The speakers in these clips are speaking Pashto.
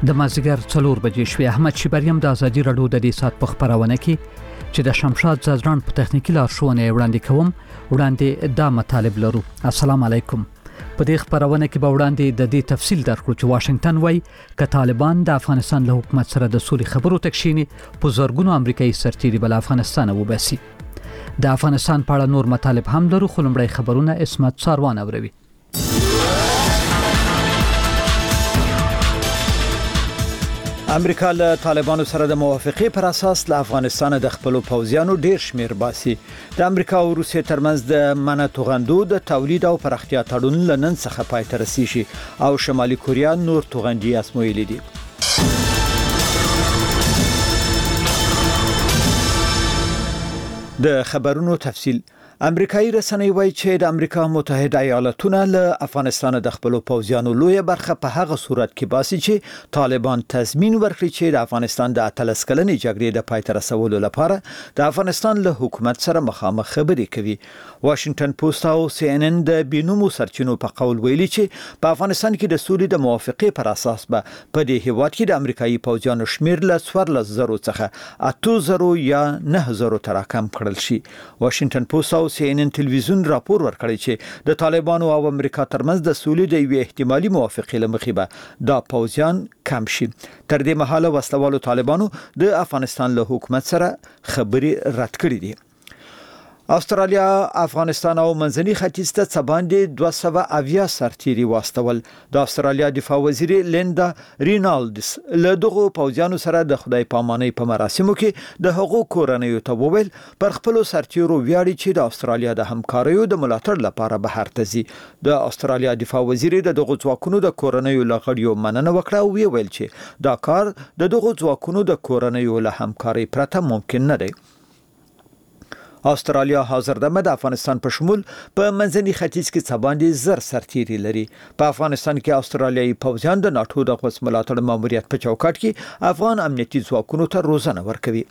د مازیګر 4 بجې شوې. احمد شیبریم د ازادي رادیو د دې سات په خبرونه کې چې د شمشاد زازران په تخنیکی لارښوونه وړاندې کوم وړاندې دا مطالب لرو. السلام علیکم. په دې خبرونه کې به وړاندې د دې تفصیل درکړو چې واشنگټن وایي ک طالبان د افغانستان له حکومت سره د سولې خبرو تکشینی په زورګونو امریکایي سرتیري بل افغانستان وباسي. د افغانستان په اړه نور مطالب هم لرو، خو لومړی خبرونه اسمت ساروان اوروي. امریکا له طالبانو سره د موافقې پر اساس له افغانستان د خپل پوځیانو ډیر شمیر باسي. د امریکا او روسیې ترمنځ د منع توغندو د تولید او پراختیا تړون لنن څخه پای ته رسیږي او شمالي کوریا نور توغندي اسمویلي دي. د خبرونو تفصیل. امریکایي رسنۍ وایي چې د امریکا متحده ایالاتونه له افغانستان د خپل پوځیانو لوی برخه په هغه صورت کې باسي چې طالبان تضمین ورکړي چې د افغانستان د 13 کلنې جګړې د پای ته رسولو لپاره د افغانستان له حکومت سره مخامخ خبرې کوي. واشنگټن پوسټ او سی ان ان د بینومو سرچینو په قول ویلي چې په افغانستان کې د سولې د موافقې پر اساس به په دې هیواد کې د امریکایي پوځیانو شمیر له 14,000 څخه 8,000 یا 9,000 تر کم کړل شي. واشنگټن پوسټ سی ان ان ټلویزیون راپور ورکړی چې د طالبانو او امریکا ترمنځ د سولې د یوې احتمالي موافقې لمخې به دا پوځیان کم شي. تر دې مهاله وسلوالو طالبانو د افغانستان له حکومت سره خبرې رد کړې دي. استرالیا افغانستان او منځني ختیځ ته څباندې 280 سرتیري واستول. د استرالیا دفاع وزیر لیندا رینالډس له دغه پوځیانو سره د خدای پامانۍ په مراسمو کې د حقوق کورنیو ته وویل پر خپل سرتیرو ویاړي چې د استرالیا د همکاریو د ملاتړ لپاره بهر ته ځي. د استرالیا دفاع وزیر د دغه ځواکونو د کورنیو لغړیو مننه وکړه او ویل چې دا کار د دغه ځواکونو د کورنیو له همکاري پرته ممکن نه دی. استرالیا حاضر ده د افغانستان په شمول په منځني ختیځ کې څباندې 1000 سرتیري لري. په افغانستان کې استرالیایي پوځیان د ناتو د قوس ملاتړ ماموریت په چوکاټ کې افغان امنیتي ځواکونو ته روزنه ورکوي.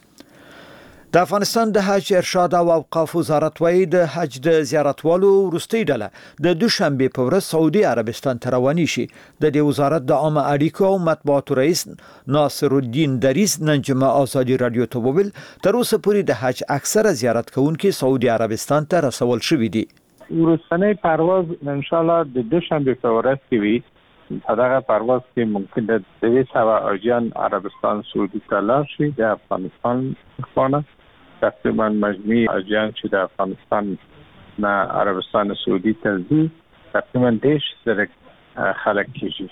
د افغانستان د حج ارشاد او اوقاف وزارت وايي د حج د زیارتوالو وروستۍ ډله د دوشنبه په ورځ سعودي عربستان ته رواني شي. د دې وزارت د عامه اړیکو او مطبوعاتو رئیس ناصر الدین دریس نن جمعه ازادي رادیو ته وویل تر اوسه پورې د حج اکثره زیارت کوونکي سعودي عربستان ته رسول شوي دي. وروستنی پرواز ان شاء الله د دوشنبه په ورځ کې وي. په دغه پرواز کې ممکن د 200 حاجیان عربستان سعودي ته لاړ شي. د افغانستان خانه تقریبا مجموعی حاجیان چې د افغانستان نه عربستان سعودي ته ځي تقریبا 10,000 خلک کیږي.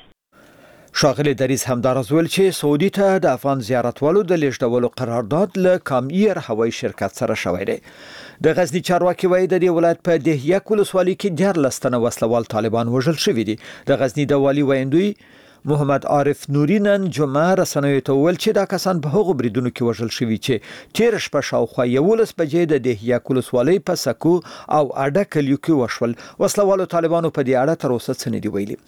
شاغلی دریس همدارز ویل چې سعودي ته د افغان زیارتوالو د لیږدولو قرارداد له کامیر هوایي شرکت سره شوی دی. د غزنی چارواکي وایي د ولایت په دهیک ولسوالۍ کې 14 تنه وسلوال طالبان وژل شوي دي. د غزنی د والی ویندوی محمد عارف نوري نن جمعه رسنیو ته ویل چې دا کسان په هغو بریدونو کې وژل شوي چې تیر شپه شاوخوا 11 بجې د دهیک ولسوالۍ په سکو او اډه کلیو کې وشول. وسلوالو طالبانو په دې اړه تر اوسه څه نه دی ویلي.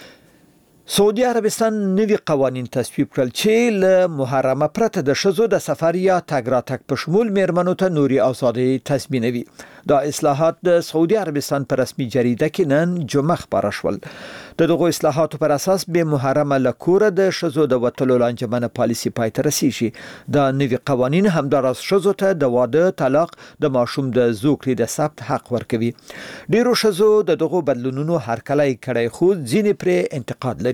سعودي عربستان نوي قوانين تصویب کړل چې له محرمه پرته د شذو د سفر یا تګ راتګ په شمول میرمنو ته نوري آزادي تضمینوي. دا اصلاحات د سعودي عربستان په رسمي جریده کې نن جمعه خبره شول. دغه اصلاحاتو پر اساس به محرمه لکوره د شذو د وټلو لانجمنه پالیسي پای ته رسیږي. دا نوي قوانين همدارس شذو ته د واده، طلاق، د ماشوم د زوکړې د ثبت حق ورکوي. ډیرو شذو دغه بدلونونو هرکلی کړی خو ځینې پر انتقاد لري.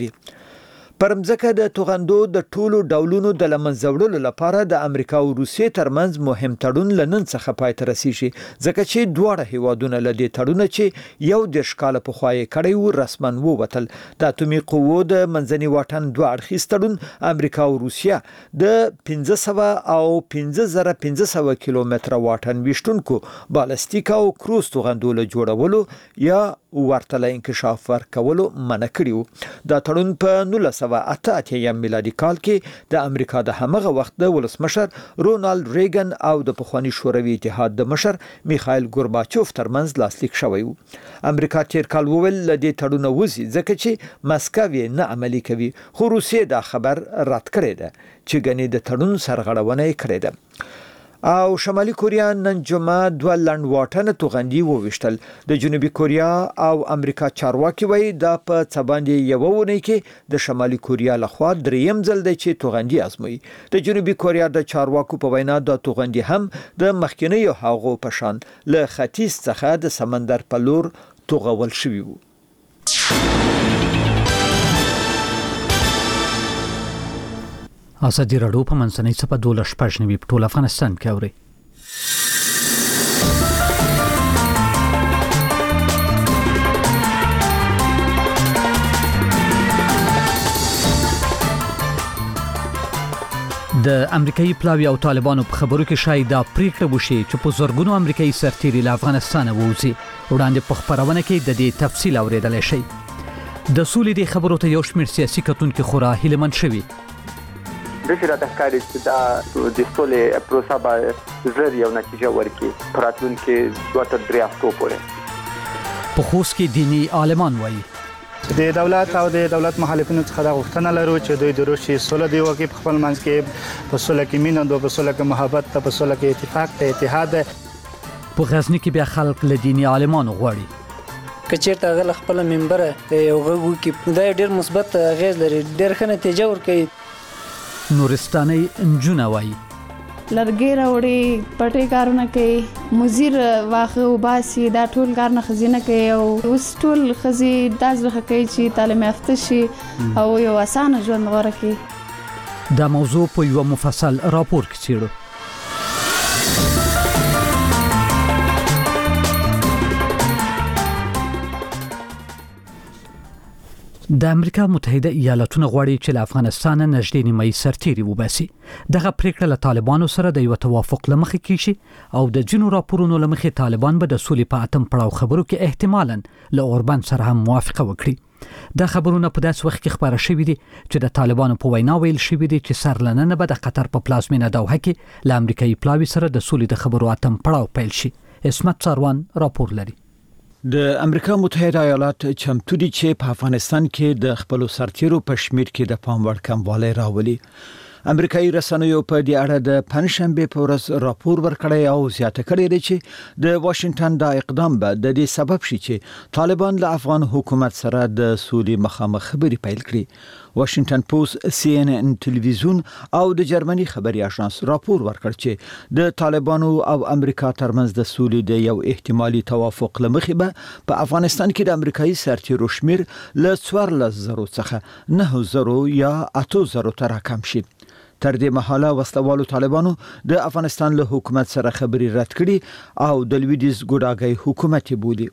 پرمځکه د توغندو د ټولو ډولونو د لمنځوړلو لپاره د امریکا او روسیې ترمنځ مهم تړون لنن څخه پای ته رسیږي ځکه چې دواړه هیوادونه له دې تړون چې یو د ښکاله په خوای کړي و رسمن ووتل. د اتومي قوو د منځني واټن دوه اړخیز تړون امریکا او روسیا د 1500 او 5500 کیلومتره واټن وشتونکو بالستیک او کروز توغندو له جوړولو یا ورته انکشاف ورکولو منع کړیو. دا تړون په 1988 میلادي کال کې د امریکا د همغه وخت د ولسمشر رونالد ریګن او د پخوانی شوروي اتحاد د مشر میخائیل ګورباچوف ترمنځ لاسلیک شوی و. امریکا تیر کال وویل لدې تړون وزي ځکه چې مسکو یې نه عملي کوي، خو روسیې دا خبر رد کړی دی چې ګنې د تړون سرغړونه کړې ده. او شمالي کوریا نن جمعه 2 لند واټن توغندي وويشتل. د جنوبي کوریا او امریکا چارواکي وایي دا په څباندې یو ونه کې د شمالي کوریا لخوا دریم ځل دی چې توغندي ازموي. د جنوبي کوریا د چارواکو په وینا د توغندي هم د مخکینی هغو پشان له ختیځ څخه د سمندر په لور توغول شوی وو. ازادي راډیو په منځنۍ صفه 12 په ټول افغانستان کې اوري. د امریکایي پلاوی او طالبانو په خبرو کې شاید دا پریکړه وشي چې په زورګونو امریکایي سرتیري له افغانستان ووځي. وړاندې په خبرونه کې د دې تفصیل اوریدل شي. د سولې د خبرو ته یو شمېر سیاسي کتونکو خورا هیلمن شوي. د شراته ښکاري چې دا د سولې پروسه به زر یو نتیجه ورکړي پراتون کې 2-3 هفتو پورې. په خوست کې دینی عالمان وایي د دولت او د دولت مخالفینو څخه د غوښتنه لرو چې دوی د روسي سولې دی وکي په خپل منځ کې په سولې کې مینه او په سولې کې محبت په سولې کې اتفاق ته اتحاد. په غزنی کې بیا خلک له دینی عالمانو غواړي کچېرته غل خپل منبر یو غوږ کې دا ډېر مثبت غیز لري ډېر ښه نتیجه ورکوي. نورستاني انجونه وایي لرګي راوړي پټي کارونه کوي مزیر واخه او باسي دا ټول کار نه خزینه کوي او اوس ټول خزي دازغه کوي چې تعلیم یافته شي او یو اسانه ژوند غوړه کوي. دا موضوع په یو مفصل راپور کې څیړو. د امریکا متحده ایالاتونو غواړي چې له افغانستان نږدې نیمایي سرتیري وباسي. دغه پریکړه له طالبانو سره د یو توافق لمخې کیږي او د جنو راپورونو لمخې طالبان به د سولې په اتم پړاو خبرو کې احتمالاً له اوربان سره هم موافقه وکړي. دا خبرونه په داس وخت کې خبره شوې دي چې د طالبانو په وینا ویل شوې دي چې سرلننه به د قطر په پلازمینه دوحه کې له امریکایي پلاوی سره د سولې د خبرو اتم پړاو پیل شي. اسمت ساروان راپور لري. د امریکا متحده ایالات چمتو دي چې په افغانستان کې د خپل سرتیرو په شمیر کې د پام وړ کموالی راولي. امریکایي رسنیو په دې اړه د پنځشنبه په ورځ راپور ورکړی او زیاته کړی دی چې د واشنگټن دا اقدام به د دې سبب شي چې طالبان له افغان حکومت سره د سولې مخامخ خبرې پیل کړي. واشنگټن پوسټ، CNN ټلویزیون او د جرمني خبري اژانس راپور ورکړ چې د طالبانو او امریکا ترمنځ د سولې د یو احتمالي توافق لمخې به په افغانستان کې د امریکایي سرتیرو شمیر له 14,000 څخه 9,000 یا 8,000 ته راکم شي. تر دې مهاله وسلوالو طالبانو د افغانستان له حکومت سره خبري رد کړي او د لویدیز ګوډاګي حکومت بولی.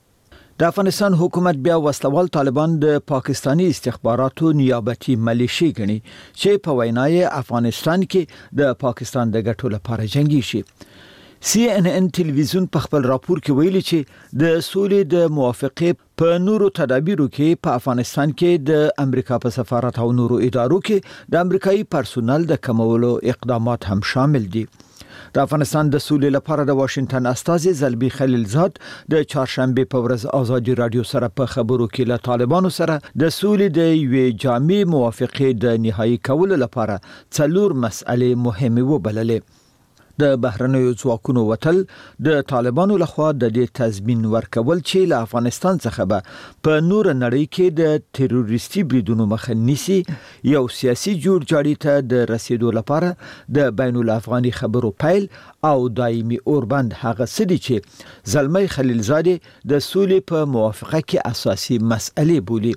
د افغانستان حکومت بیا وسلوال طالبان د پاکستانی استخباراتو نیابتي ملیشي غني چې په وینای افغانستان کې د پاکستان د ګټو لپاره جنگي شي. CNN ټلویزیون په خپل راپور کې ویلي چې د سولې د موافقې په نورو تدابیرو کې په افغانستان کې د امریکا په سفارت او نورو ادارو کې د امریکایي پرسونل د کمولو اقدامات هم شامل دي. د افغانستان د سولې لپاره د واشنگټن استازي زلبي خلیلزاد د چهارشنبه په ورځ ازادي رادیو سره په خبرو کې له طالبانو سره د سولې د یوې جامع موافقې د نهایی کولو لپاره 4 مسئلې مهمه وبللې. د بهرنیو ځواکونو وتل، د طالبانو لخوا د دې تضمین ورکول چې له افغانستان څخه به په نور نړۍ کې د تروریستي بریدونو مخه نیسي، یو سیاسي جوړجاړي ته د رسیدو لپاره د بین الافغاني خبرو پیل او دایمي اوربند هغه سدي چې زلمی خلیلزاده د سولې په موافقه کې اساسي مسئله بولي.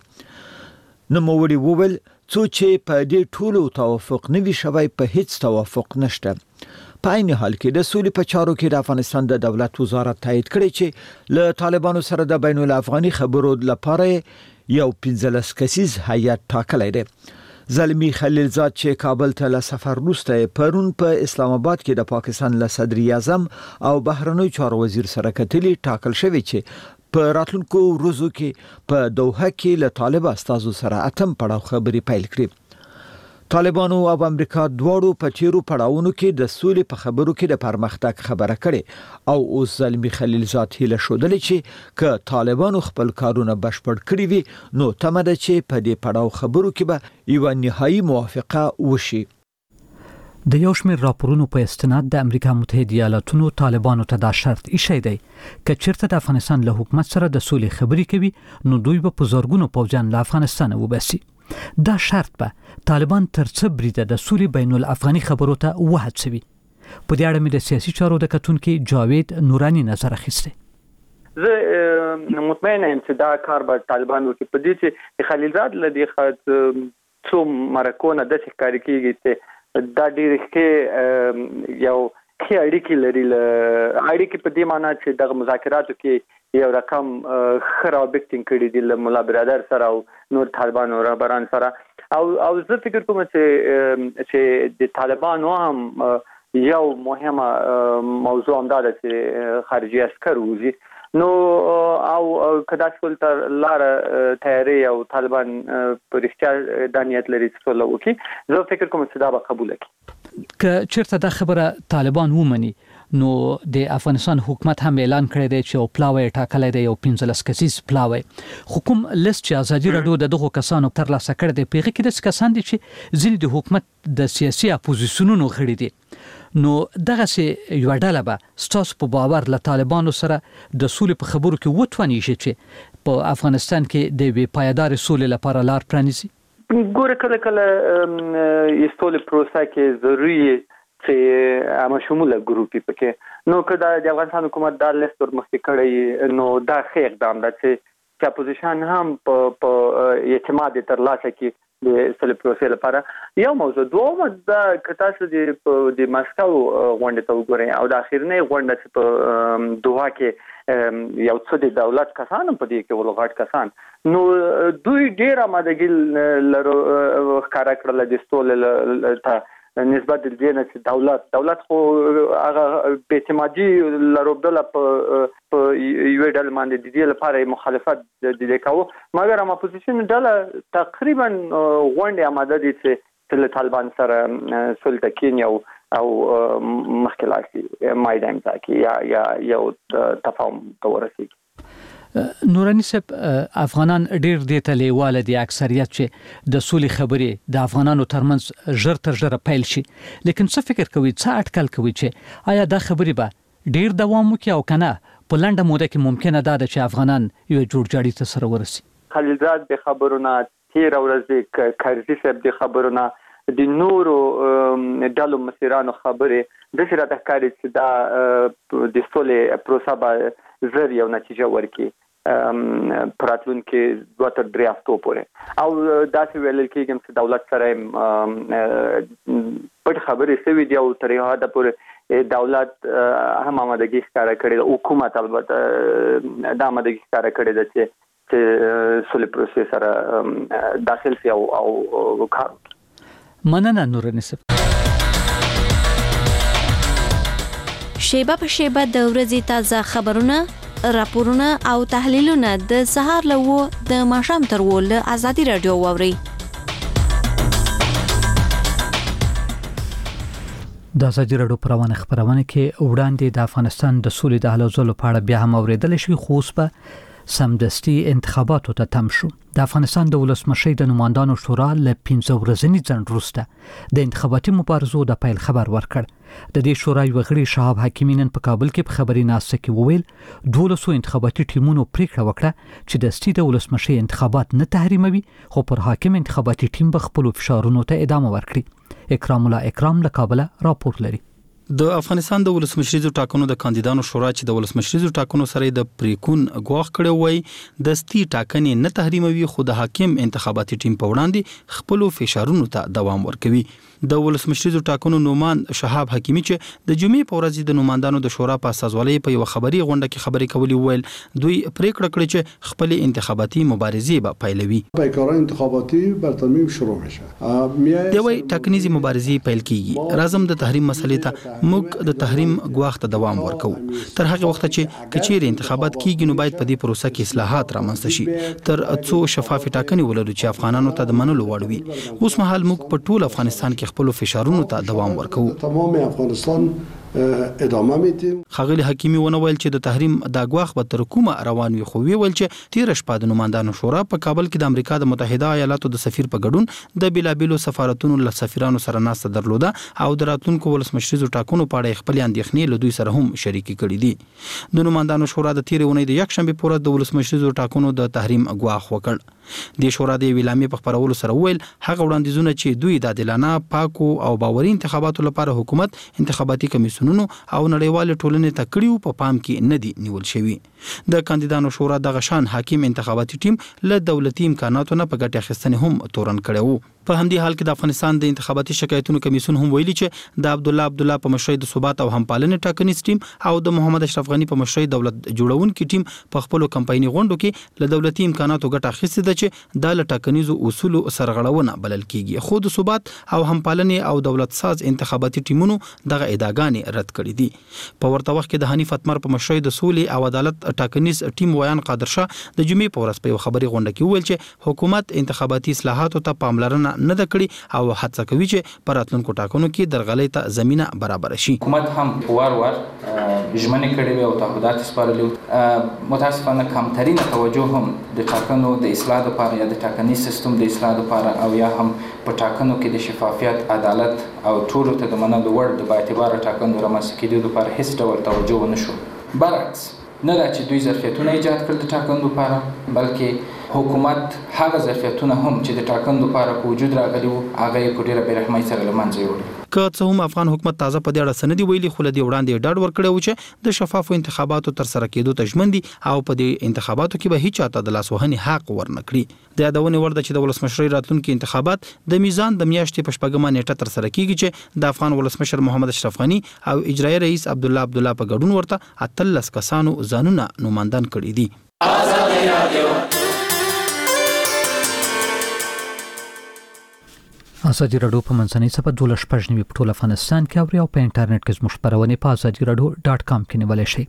نوموړي وویل څو چې په دې ټولو توافق نوي شوی په هیڅ توافق نشته. په عین حال کې د سولې په چارو کې د افغانستان د دولت وزارت تایید کړی چې له طالبانو سره د بین الافغاني خبرو لپاره یو 15 کسیز هیئت ټاکلی دی. زلمی خلیلزاد چې کابل ته له سفر وروسته پرون په اسلام آباد کې د پاکستان له صدر اعظم او بهرنیو چارو وزیر سره کتلی ټاکل شوی چې په راتلونکو ورځو کې په دوحه کې له طالب استازو سره اتم پړاو خبرې پیل کړي. طالبانو او امریکا دواړو په تیرو پړاوونو کې د سولې په خبرو کې د پرمختګ خبره کړي او اوس زلمی خلیلزاد هیله شودلې چې که طالبانو خپل کارونه بشپړ کړي وي نو تمه ده چې په دې پړاو خبرو کې به یو نهایی موافقه وشي. د یو شمېر راپورونو په استناد د امریکا متحده ایالاتونو طالبانو ته دا شرط ایښی دی چې چیرته د افغانستان له حکومت سره د سولې خبرې کوي نو دوی به په زورګونو پوځیان له افغانستان وباسي. دا شرط به طالبان تر څه بریده د سولې بین الافغاني خبرو ته وهڅوي. په دې اړه مې د سیاسي چارو د کتونکي جاوید نورانی نظر اخیسته. زه مطمئن یم چې دا کار به طالبان وکړي. په دې چې خلیلزاد له دې خاط څو مرکونه د ښکاری کیږي چې دا ډېر ښه یو ښه اړیکې لري. اړیکې په دې معنی چې د مذاکراتو کې یو رقم خرابښت کړي دي له مولا برادر سره او نور طالبانو رهبران سره او زه فکر کوم چې د طالبانو هم یو مهمه موضوع هم دا ده چې خارجي عسکر وځي نو او کدا څول تر لار تیاری او طالبان په رښتیا د نیت لري چې سوله وکړي. زه فکر کوم چې دا به قبول کړي. که چیرته دا خبره طالبان ومني نو د افغانستان حکومت هم اعلان کړی دی چې او پلاوی ټاکلی دی یو 15 کسیز پلاوی. حکوم لست چې ازادي راډیو د دغه کسانو ترلاسه کړی دی پیغه کې د کسان دي چې ځینې د حکومت د سیاسي اپوزیسیونونو غړي دي. نو دغه سي یو ډله به ستاسو په باور له طالبانو سره د سولې په خبرو کې وټونی شي چې په افغانستان کې د بې پایدار سولې لپاره لار پرانیزي. ګوره کله یستول پروسه کې ضروري چې عامه شموله ګروپي پکې نو کدا د افغانستان حکومت دا لیست ورمخکې کړی نو دا ښه اقدام ده چې اپوزیشن هم په اعتماد ترلاسه کړي د سولې پروسې لپاره. یو موضوع دومره دا کتا چې د ماسکو غونډه ته وګورئ او د اخیرنۍ غونډه چې په دوحه کې یو څه د دولت کسان په دې کې ولغټ کسان نو دوی ډیر آمادګي لرو ښکارا کړل د سولې ته نسبت د دې نه چې دولت خو هغه به اعتمادي لروبدل په یو ډول باندې د دې لپاره مخالفت د دې کاوه مګر هم اپوزیشن ډله تقریبا غونډه آماده دي چې له طالبان سره سولته کینیا او مخکلاسي مایدان کې یا یو تفاهم تورسي. نورانی صاحب افغانان ډیر دې ته لیواله دي اکثریت چې د سولې خبرې د افغانانو ترمنځ ژر تر ژره پیل شي لیکن څه فکر کوي څه اټکل کوي چې آیا دا خبرې به ډیر دوام وکړي او کنه په لنډه موده کې ممکنه ده چې افغانان یو جوړجاړي ته سره ورسي. خلیلزاد د خبرونه تیر ورځ کرزي صاحب د خبرونه د نورو ډلو مسیرانو خبرې د سره تکاري چې دا د سولې پروسه به زر یو نتیجه ورکړي پراتلون کې 2-3 هفتو پورې او داسې ویل کېږي چې دولت سره پټ خبرې سوي دی او تر یو حد پورې دولت هم آمادګي ښکاره کړې ده حکومت البته د آمادګي ښکاره کړې ده چې سولې پروسې سره داخل شي او کار. مننه نورانی صاحب. شیبه په شیبه د ورځې تازه خبرونه راپورونه او تحلیلونه د سهار له 9 د ماښام تر 10 له ازادي رادیو واوري. د ازادي رادیو پروانه خبرونه کې وړاندې د افغانستان د سولې د حل زولو په اړه بیا هم اوریدل شوی خو اوس په سمدستي انتخاباتو ته تم شو. د افغانستان د ولسمشۍ د نمائندانو شورا له 15 ورځني ځنډ وروسته د انتخاباتي مبارزو د پیل خبر ورکړ. د دې شورا یو غړي شهاب حکیمی نن په کابل کې په خبري ناسته کې وویل 12 انتخاباتي ټیمونو پریکړه وکړه چې د دستي د ولسمشۍ انتخابات نه تحریموي خو پر حاکم انتخاباتي ټیم به خپل فشارونو ته ادامه ورکړي. اکرام الله اکرام له کابل راپور لري. د افغانستان د ولسمشریزو ټاکنو د کاندیدانو شورا چې د ولسمشریزو ټاکنو سره د پریکون غواخ کړي وای دستي ټاکنې نه تحریموي خو د حاکم انتخاباتي ټیم په وړاندې خپل فشارونو ته دوام ورکوي. د ولسمشریزو ټاکنو نومان شهاب حکیمی چې د جمعې په ورځ د نمائندانو د شورا په اساسوالۍ په یو خبري غونډه کې خبرې کولې ویل دوی پریکړه کړې چې خپل انتخاباتي مبارزې به پیلوي. پیکاران انتخاباتی بر ترمیم شروع میشه. دوی ټاکنیزي مبارزې پیل کیږي. رازم د تحریم مسلې ته موږ د تحریم غواخ ته دوام ورکو تر هغه وخت چې کچېر انتخابات کیږي نو باید په دې پروسه کې اصلاحات رامنځته شي تر څو شفاف ټاکنې ولرو چې افغانانو ته د منلو وړ وي. اوس مهال موږ په ټول افغانستان کې خپل فشارونو ته دوام ورکو. تمام افغانستان ادامه میدیم. خغلی حکیمی ونه ویل چې د تحریم د غواخ به تر کومه روان وي، خو ویل چې تیر شپه د نمائندانو شورا په کابل کې د امریکا د متحده ایالاتو د سفیر په ګډون د بلابلو سفارتونو له سفیرانو سره ناسته درلوده او د راتلونکو ولسمشریزو ټاکنو په اړه خپل اندېښنې له دوی سره هم شریکې کړې دي. د نمائندانو شورا د تیر اونۍ د یکشنبه پورې د ولسمشریزو ټاکنو د تحریم غواخ وکړ. د شورا د ویلامې په خبرولو سره ویل هغه وړاندیزونه چې دوی د عادلانه، پاکو او باوري انتخاباتو لپاره حکومت، انتخاباتي کمیسیونونو او نړیوال ټولنې ته کړیو په پام کې نه دي نیول شوی. د کاندیدانو شورا د غشان حاکم انتخاباتي ټیم له دولتي امکاناتو نه په ګټه اخیستنې هم تورن کړو. په همدې حال کې د افغانستان د انتخاباتي شکایتونو کمیسیون هم ویلي چې د عبدالله په مشرۍ د ثبات او همپالنې ټاکنیز ټیم او د محمد اشرف غنی په مشرۍ دولت جوړونکي ټیم په خپل کمپایني غونډو کې له دولتي امکاناتو ګټه اخیستې ده چې د ټاکنیزو اصولو سرغړونه بلل کیږي. خو د ثبات او همپالنې او دولت ساز انتخاباتي ټیمونو دغه ادعاګانې رد کړې دي. په ورته وخت کې د حنیف اتمر په مشرۍ د سولې او عدالت ټاکنیز ټیم ویان قادر شاه د جمعې په ورځ په خبري غونډه کې ویل چې حکومت انتخاباتي اصلاحاتو ته پاملرنه نه ده کړې او هڅه کوي چې په راتلونکو ټاکنو کې درغلۍ ته زمينه برابر شي. حکومت هم وار ژمنې کړې او تعهدات سپارلي، متاسفانه کمترینه توجه هم د ټاکنو د اصلاح لپاره یا د ټاکنیز سیستم د اصلاح لپاره او یا هم په ټاکنو کې د شفافیت، عدالت او ټولو ته د منلو وړ د باعتباره ټاکنو رامنځته کېدو لپاره هیڅ ډول توجه ونه شو. برعکس نه دا چې دوی ظرفیتونه ایجاد کړل د ټاکنو لپاره، بلکې حکومت هغه ظرفیتونه هم چې د ټاکنو لپاره په وجود راغلي وو هغه یې په ډیره بېرحمۍ سره له منځه یوړل. که څه هم افغان حکومت تازه په دې اړه سندې ویلي، خو له دې وړاندې ډاډ ورکړی و چې د شفافو انتخاباتو تر سره کېدو ته ژمن دي او په دې انتخاباتو کې به هیڅ چاته د لاسوهنې حق ورنکړي. د یادونې وړ ده چې د ولسمشرۍ راتلونکي انتخابات د میزان د میاشتې په شپږمه نیټه تر سره کیږي چې د افغان ولسمشر محمد اشرف غنی او اجرایي رئیس عبدالله په ګډون ورته 13 کسانو ځانونه نوماندان کړي دي. ازادي راډیو په منځنۍ صفحه 12 په ټول افغانستان کې او په انټرنیټ کې زموږ خبرونه په azadiradio.com کې نیولای شئ.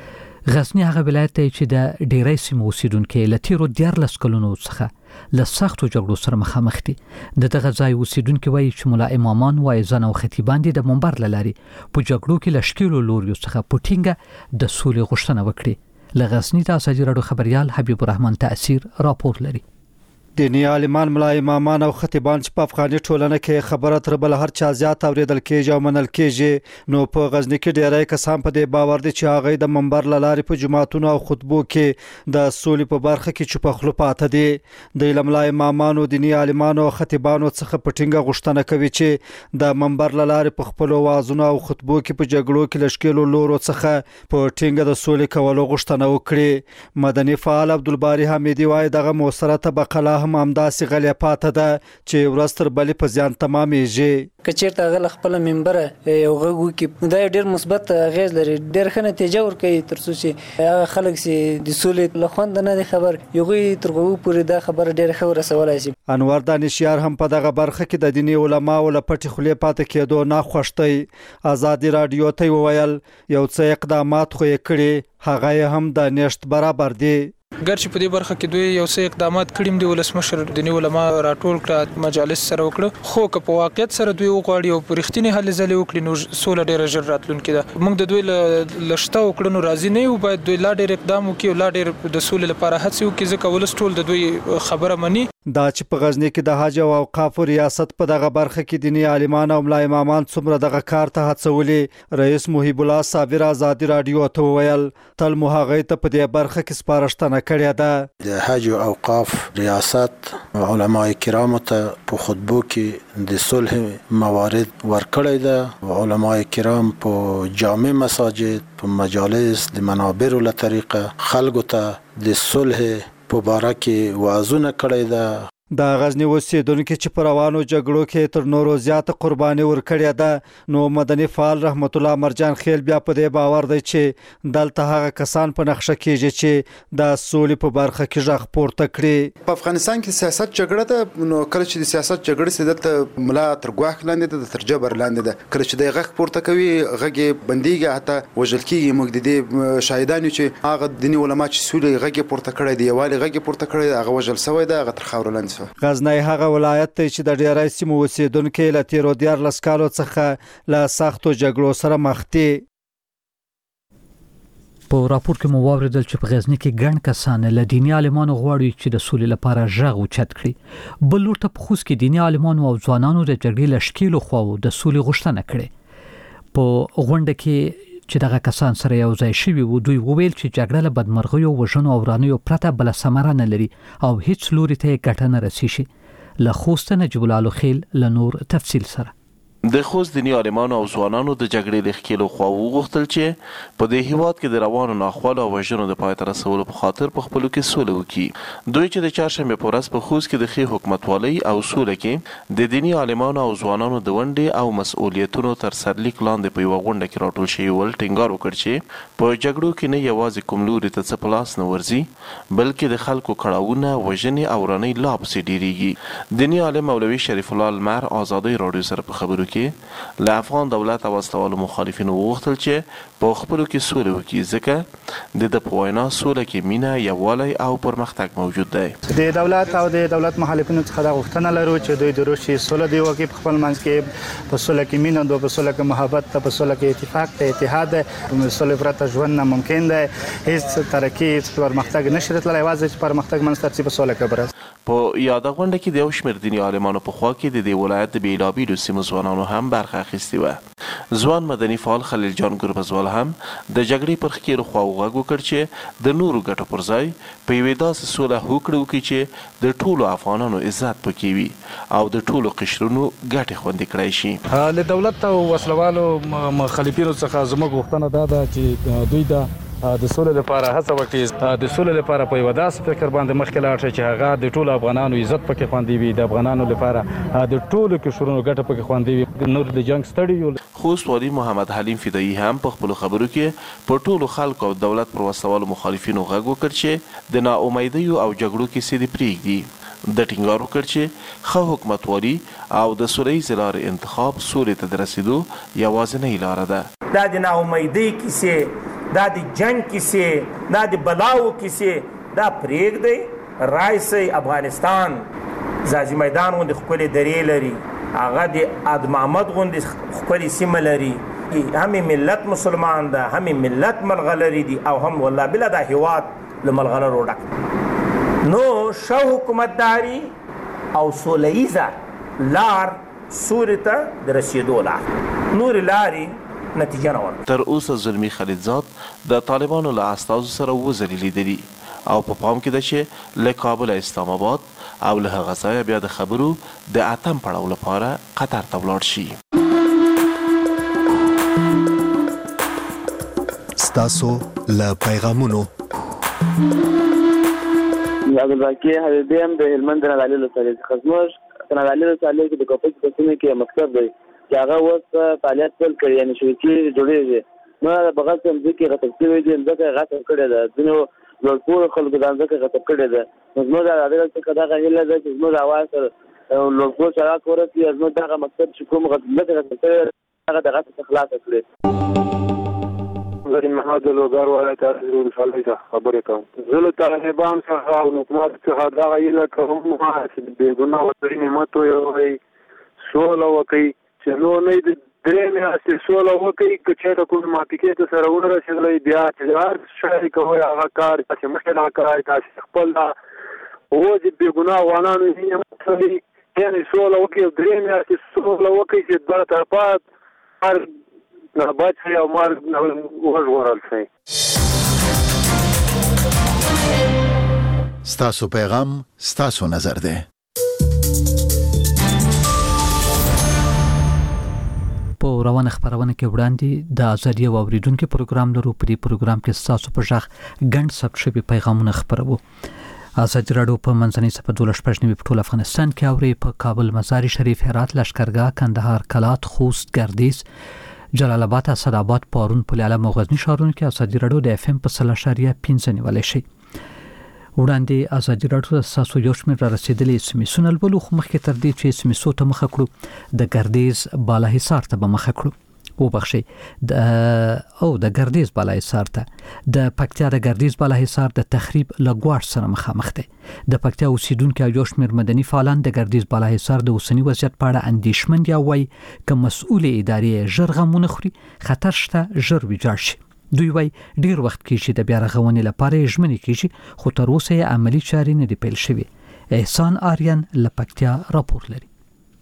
غزنی هغه ولایت دی چې د ډیری سیمو اوسیدونکو له تیرو 14 کلونو څخه له سختو جګړو سره مخامخ دي. دغه ځای اوسیدونکو وایي چې مولا امامان وایزان او خطیبان دي د منبر لاري په جګړو کې لشکېلو لوري څخه پټینګه د سولې غوښتنه وکړي. له غزنی د ازادي راډیو خبريال حبیب الرحمن تاثیر راپور لري. دینی عالمان، ملا امامان او خطیبان چې په افغاني ټولنه کې خبره تر بل هر چا زیات اوریدل کېږي او منل کېږي، نو په غزنی کې ډیری کسان په دې باور دي چې هغه د منبر لاري په جماعتونو او خطبو کې د سولې په برخه کې چوپ خلو پاته دي. د ملا امامانو، دینی عالمانو او خطیبانو څخه پټینګه غوښتنه کوي چې د منبر لاري په خپل وازونو او خطبو کې په جګړو کې لشکېلو لورو څخه په ټینګه د سولې کولو غوښتنه وکړي. مدني فعال عبدالباری حمیدي وایي دغه موثره طبقه هم همداسې غلې پاته ده چې ورځ تر بلې په زیان تمامېږي. که چیرته هغه خپل منبر یو غږ وکړي دا ډېر مثبت اغېز لري، ډېر ښه نتیجه ورکوي، تر څو چې هغه خلک چې د سولې له خوند نه دي خبر هغوی تر هغو پورې دا خبره ډېره ښه ورسولی شي. انور دانشیار هم په دغه برخه کې د دیني علماو له پټې خولې پاتې کېدو ناخوښ دی. ازادي راډیو ته وویل یو څه اقدامات خو یې کړي، هغه یې هم د نشت برابر دي. ګرچې په دې برخه کې دوی یو څه اقدامات کړي دي، ولسمشر دیني علما راټول کړه، مجالس سره وکړه، خو که په واقعیت سره دوی وغواړي او په رښتینې هلې ځلې وکړي نو سوله ډېره ژر راتلونکې ده. موږ د دوی له شته وکړنو راضي نه یو، باید دوی لا ډېر اقدام وکړي او لا ډېر د سولې لپاره هڅې وکړي، ځکه ولس ټول د دوی خبره مني. دا چې په غزنی کې د حج او اوقافو ریاست په دغه برخه کې دیني عالمان او ملا امامان څومره دغه کار ته هڅولي، رئیس محیب الله صابر ازادي راډیو ته وویل تل مو هغه ته په دې برخه کې سپارښتنه کړې ده. د حج او اوقاف ریاست علماء کرام ته په خطبو کې د صلح موارد ورکړی ده. علماء کرام په جامع مساجد، په مجالس د منابر له طریقه خلکو ته د صلح په باره کې وعظونه کړی ده. د غزنی اوسیدونکو چې پر روانو جګړو کې تر نورو زیات قرباني ورکړې ده، نو مدني فعال رحمت الله مرجان خیل بیا په دې باور دی چې دلته هغه کسان په نقشه کېږي چې د سولې په برخه کې ژغ پورته کړي. په افغانستان کې سیاست جګړه ده، نو کله چې د سیاست جګړه سي دلته ملا تر ګواښ لاندې ده، تر جبر لاندې ده. کله چې د غږ پورته کوي غږ بنديږي، حتی وژل کېږي. موږ د دې شاهدانو چې هغه دیني علما چې سولې غږ پورته کړی دی، یوالي غږ پورته کړی دی، هغه وژل شوی دی، هغه تر خاورو لاندې څخه. غزنی هغه ولایت دی چې د ډیری سیمو اوسیدونکو له تیرو 14 کالو څخه له سختو جګړو سره مخ دي. په راپور کې مو واوریدل چې په غزنی کې ګڼ کسان له دیني عالمانو غواړي چې د سولې لپاره ژغ اوچت کړي. بل لور ته په خوست کې دیني عالمانو او ځوانانو د جګړې لشکېلو خواو د سولې غوښتنه کړې. په غونډه کې چې دغه کسان سره یو ځای شوي وو دوی وویل چې جګړه له بدمرغیو وژنو او ورانیو پرته بل ثمره نه لري او هیڅ لوري ته ګټه نه رسیږي. له خوست نجیب الله خیل له نور تفصیل سره. د خوست دیني عالمانو او ځوانانو د جګړې د ښکېلو خوا وغوښتل چې په دې هیواد کې د روانو ناخوالو او وژنو د پای ته رسولو په خاطر په خپلو کې سوله وکړي. دوی چې د چهارشنبې په ورځ په خوست کې د ښې حکومتوالۍ او سوله کې د دیني عالمانو او ځوانانو د ونډې او مسؤلیتونو تر سرلیک لاندې په یوه غونډه کې راټول شوي ول ټینګار وکړ چې په جګړو کې نه یوازې کوم لوري ته څه په لاس نه ورځي بلکې د خلکو کړاوونه وژنې او رانۍ لا پسې ډېرېږي. دیني عالم مولوي شریف الله المر ازادۍ راډیو سره په خبرو کې له افغان دولت او وسلوالو مخالفینو وغوښتل چې په خپلو کې سوله وکړي ځکه د په وینا سوله کې مینه یووالی او پرمختګ موجود دی. د دولت او د دولت مخالفینو څخه دا غوښتنه لرو چې دوی د روسي سوله دی وکړي په خپل منځ کې په سوله کې مینه او په سوله کې محبت په سوله کې اتفاق ته اتحاد په سوله پرته ژوند ناممکن دی. هیڅ ترقی هیڅ پرمختګ نشي راتللی یوازې چې پرمختګ منځ ته په سوله کې برس. په یاده غونډه کې د یو شمېر دیني عالمانو په خوا کې د دې ولایت د بېلابېلو سیمو ځوانانو هم برخه اخیستې وه. ځوان مدني فعال خلیل جان ګربزوال هم د جګړې پر ښکېلو خواو غږ وکړ چې د نورو ګټو پر ځای په یوې داسې سوله هوکړه وکړي چې د ټولو افغانانو عزت پکې وي او د ټولو قشرونو ګټې خوندي کړی شي. له دولت او وسلوالو مخالفینو څخه زموږ غوښتنه دا ده چې دوی د سولې لپاره هڅه وکړي، د سولې لپاره په یو داسې فکر باندې مخکې لاړ شي چې هغه د ټولو افغانانو عزت پکې خوندي وي، د افغانانو لپاره د ټولو قشرونو ګټه پکې خوندي وي، نور د جنگ ستړي یو. خوست والي محمد حلیم فدایي هم په خپلو خبرو کې په ټولو خلکو او دولت پر وسلوالو مخالفینو غږ وکړ چې د ناامیدیو او جګړو کیسې دې پرېږدي. د ټینګار وکړ چې ښه حکومتوالي او د سوله ییزې لارې انتخاب سولې ته د رسېدو یوازینۍ لاره ده. دا د ناامیدۍ کیسې، دا د جنگ کیسې، دا د بلاو کیسې دا پرېږدئ. رایسئ افغانستان زاجي میدان غوندې ښکلې درې لري، هغه د اد محمد غوندې ښکلې سیمه لري، هم ملت مسلمان ده، هم ملت ملغلري دي او هم والله بلا دا هیواد له ملغلرو ډک. نو ښه حکومتداري او سوله ییزه لار سولې ته د رسېدو لار، نورې لارې نتیجه نه ورکوي. تر اوسه زلمي خلیلزاد د طالبانو له استازو سره وزري لیدلي او په پام کې ده چې له کابل اسلام آباد او له هغه ځایه بیا د خبرو د اتم پړاو لپاره قطر ته ولاړ شي. ستاسو له پیغامونو عبدالباقي حبیبي هم د هلمند د نادعلي ولسوالۍ څخه زموږ په نادعلي ولسوالۍ کې د کوپچ په سیمه کې مکتب دی چې هغه اوس فعالیت پیل کړی، یعنې شبکې جوړېږي. نو د بغل ځمکې غصب شوې دي، ځمکه یې غصب کړې ده، ځینو لوړپوړو خلکو دا ځمکه غصب کړې ده. نو زموږ د عدالت څخه دغه هیله ده چې زموږ اواز سره لوړپوړ سړک ورسي، زموږ دغه مکتب چې کوم ځمکه غصب کړې هغه د غصب څخه خلاصه کړي. زرین محمد لوګر ولایت ولسوالۍ څخه خبرې کوم. زه له طالبانو څخه او حکومت څخه دغه هیله کوم چې د بېګناه وطني نعمت ویوئ، سوله وکړئ، چې نو نه د درې میاشتې سوله وکړئ. که چېرته کوم موافقې ته سره ونه رسېدلی بیا چې هر شی کوئ هغه کار تاسې مخکې دغه کار تاسې خپل د بېګناه افغانانو نعمت کوي، یعنې سوله وکړئ او درې میاشتې سوله وکړئ چې دوه طرفه هر نبات شي او مال وژغورل شي. ستاسو پیغام ستاسو نظر دی. په روانه خبرونه کې وړاندې د ازادي او اوریدونکو پروګرام لرو. په دې پروګرام کې ستاسو په ژغ ګڼ ثبت شوي پیغامونه خبرو. ازادي راډیو په منځنۍ صفحه 12 په ټول افغانستان کې اوري. په کابل، مزار شریف، هرات، لشکرګاه، کندهار، کلات، خوست، ګردیز، جلال آباد، اسداباد، پارون، پلعلم او غزنی ښارونو کې ازادي راډیو د FM په 0.5 نیولای شي. وړاندې ازادي راډیو د تاسو یو شمېر را رسیدلي سمیسونه لولو، خو مخکې تر دې چې سمیسو ته مخه کړو د ګردیز بالا حصار ته به مخه کړو. وبخشي د ګردیز بالا حصار ته د پکتیا د ګردیز بالا حصار د تخریب لګواړ سره مخامخ دي. د پکتیا اوسیدونکو یو شمېر مدني فعالان د ګردیز بالا حصار د اوسنی وضعیت په اړه اندېښمن دي او وايي چې مسؤل ادارې ژر غمونه خوري خطر شته ژر ویجاړ شي. دوی وايي ډیر وخت کې چې د بیا رغونې لپاره ژمنې کیږي خو تر اوسه یې عملی چارې نه دي پیل شوي. احسان آریان له پکتیا راپور لري.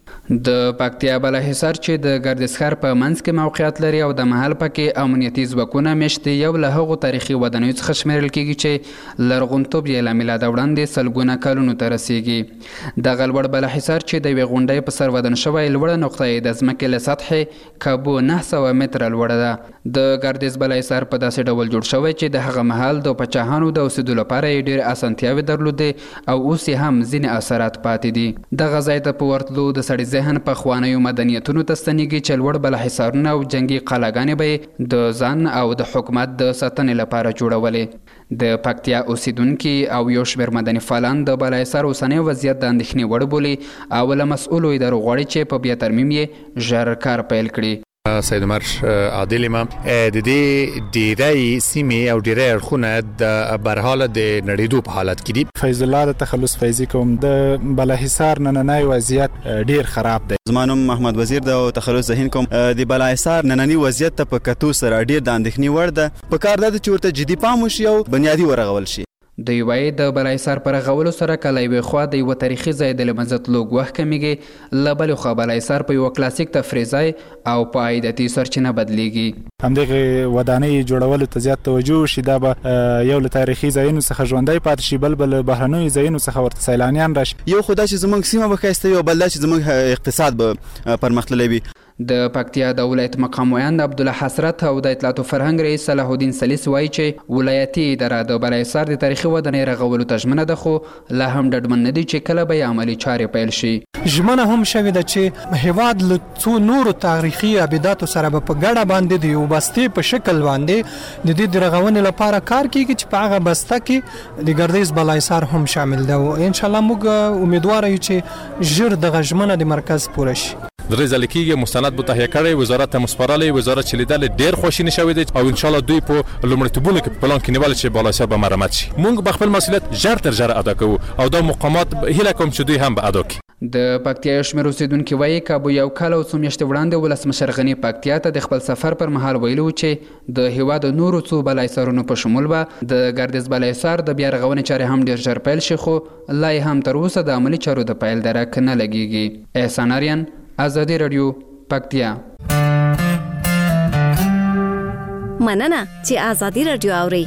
د پکتیا بالا حصار چې د ګردیز ښار په منځ کې موقعیت لري او د محل پکې امنیتي ځواکونه مشتي یو له هغو تاریخي ودانیو څخه شمیرل کیږي چې لرغونتوب یې له میلاده وړاندې سلګونه کلونو ته رسیږي. د غلوړ بالا حصار چې د یوې غونډۍ په سر ودان شوی لوړه نقطه یې د ځمکې له سطحې کابو 900 متره لوړه ده. د ګردیز بالا حصار په داسې ډول جوړ شوی چې د هغه محل د پاچاهانو د اوسېدو لپاره یې ډېر اسانتیاوې درلودې او اوس یې هم ځینې اثرات پاتې دي. دغه ځای ته په ورتلو د سړي ذهن په خوانیو مدنیتونو ته ستنېږي چې لوړ بالا حصارونه او جنگي قلاګانې به د ځان او د حکومت د ساتنې لپاره جوړولې. د پکتیا اوسیدونکي او یو شمېر مدني فعالان د بالا حصار اوسنی وضعیت د اندېښنې وړ بولي او له مسؤلو ادارو غواړي چې په بیا ترمیم یې ژر کار پیل کړي. سید عمر عادل ما د دې ډیری سیمې او ډیری اړخونه د برحاله د نړیدو په حالت کې دي. فیض الله د تخلص فیضی کوم د بالا حصار نننۍ وضعیت ډیر خراب دی. زمانم محمد وزیر د تخلص ذهن کوم د بالا حصار نننۍ وضعیت ته په کتو سره ډیر د اندېښنې وړ ده. په کار ده چې ورته جدي پام وشي او بنیادی ورغول شي. د یوې د بالا حصار پر غولو سره کله یوې خوا د یو تاریخي ځای د لمنځه تلو ګواښ کمیږي، له بلې خوا بالا حصار په یو کلاسیک تفریح ځای او په عایداتي سرچینه بدلیږي. همدغه ودانۍ جوړولو ته زیات توجه وشي، دا به یو له تاریخي ځایونو څخه ژوندی پاتې شي، بل به له بهرنیو ځایونو څخه ورته سیلانیان راشي. یو خو دا چې زموږ سیمه به ښایسته وي او بل دا چې زموږ اقتصاد به پرمختللی وي. د پکتیا د ولایت مقام ویاند عبدالله حسرت او د اطلاعات او فرهنګ رئیس صلاح الدین سلیس وایي چې ولایتي اداره د بالا حصار د تاریخي ودانۍ رغولو ته ژمنه ده، خو لا هم ډډمن نه دي چې کله به یې عملي چارې پیل شي. ژمنه هم شوې ده چې هیواد له څو نورو تاریخي ابداتو سره به په ګډه باندې د یو بستې په شکل باندې د دې د رغونې لپاره کار کیږي چې په هغه بسته کې د ګردیز بالا حصار هم شامل ده او ان شاء الله موږ امیدوار یو چې ژر دغه ژمنه د مرکز پوره شي. درې ځله کېږي مستند به تهیه کړی، وزارت ته مسپارلی، وزارت چې لیدل ډېر خوشینه شوی دی او ان شاء الله دوی په لومړیتوبونو کې په پلان کې نیول چې بالا حصار به مرمت شي. موږ به خپل مسؤلیت ژر تر ژره ادا کوو او دا مقامات هیله کوم چې دوی هم به ادا کړي. د پکتیا یو شمېر اوسېدونکي وایي کابو یو کال او څو میاشتې وړاندې ولسمشر غني پکتیا ته د خپل سفر پر مهال ویلي و چې د هیواد نورو څو بالا حصارونو په شمول به د ګردیز بالا حصار د بیا رغونې چارې هم ډېر ژر پیل شي، خو لا یې هم تر اوسه د عملي چارو د پیل درک نه لګېږي. احسان آریان، ازادي راډیو، پکتیا. مننه چې ازادي راډیو اورئ.